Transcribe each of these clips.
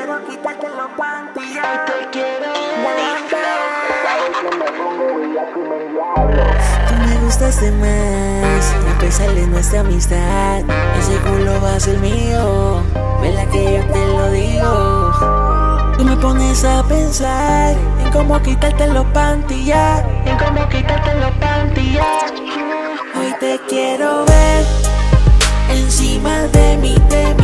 quiero quitarte los panties. Hoy te quiero Tú me gustaste más, a pesar de nuestra amistad. Ese culo va a ser mío, ¿verdad que yo te lo digo? Tú me pones a pensar en cómo quitarte los panties ya, en cómo quitarte los panties. Hoy te quiero ver encima de mi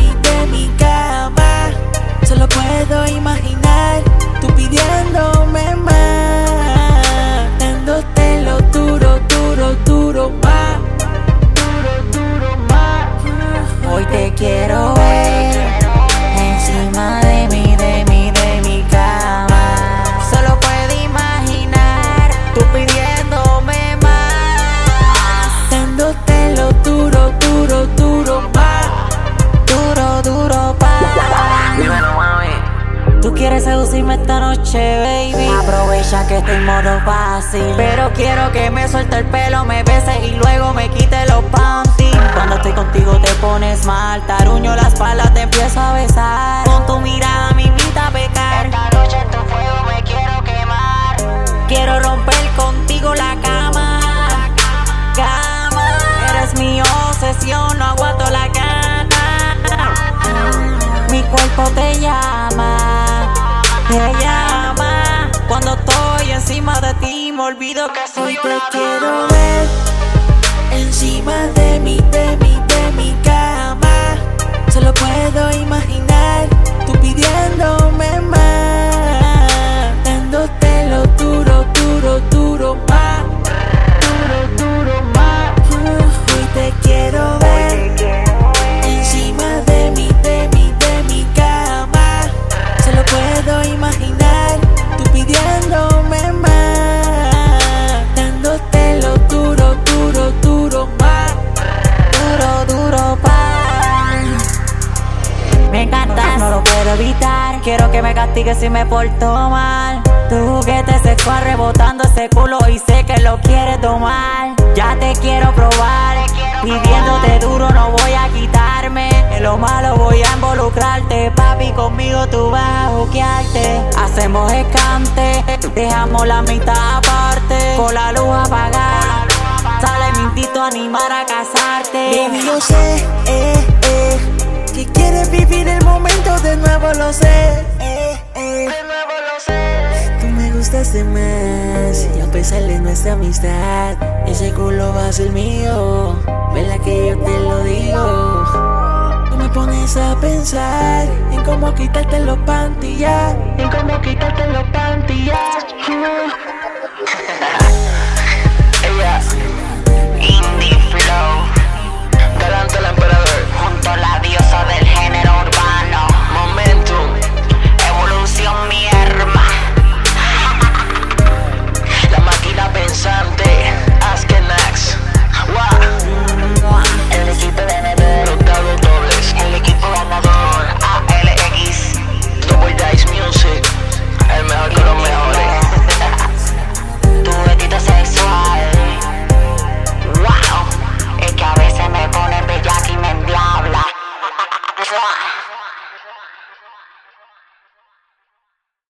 cama. Solo puedo imaginar tú pidiéndome más, dándote lo duro, duro, duro más. Duro más. Hoy te quiero ver encima de mi cama. Solo puedo imaginar tú pidiéndome más, dándote lo duro, duro, duro más. Duro, duro más. Dímelo, mami. Tú quieres seducirme esta noche, baby. Aprovecha que estoy en modo fácil, pero quiero que me suelte el pelo, me beses y luego me quite los panties. Cuando estoy contigo te pones mal, taruño la espalda, te empiezo a besar. Con tu mirada me invita a pecar. Esta noche en tu fuego me quiero quemar. Quiero romper contigo la cama. Cama, eres mi obsesión, no aguanto la gana. Mi cuerpo te llama, te llama. Cuando estoy encima de ti me olvido que soy una dama. Hoy te quiero ver encima de mi cama. Solo puedo imaginar tú pidiéndome más, dándote lo duro, duro, duro más. Duro más. Hoy te quiero ver encima de mi cama. Solo puedo imaginar tú pidiéndome más, dándote lo duro, duro, duro más. Duro, duro más. Me encantas, no lo puedo evitar. Quiero que me castigues si me porto mal. Tu juguete sexual rebotando ese culo y sé que lo quieres tomar. Ya te quiero probar, pidiéndote duro no voy a quitarme. En lo malo voy a involucrarte, papi, conmigo tú vas a juquearte. Hacemos escante, dejamos la mitad aparte. Con la luz apagada, sale mi instinto a animar a casarte. Baby, yo sé, que quieres vivir el momento de nuevo, lo sé. De nuevo lo sé. Tú me gustaste más, y a pesar de nuestra amistad, ese culo va a ser mío, ¿verdad que yo te lo digo? Tú me pones a pensar en cómo quitarte los panties ya, En cómo quitarte los panties. Ella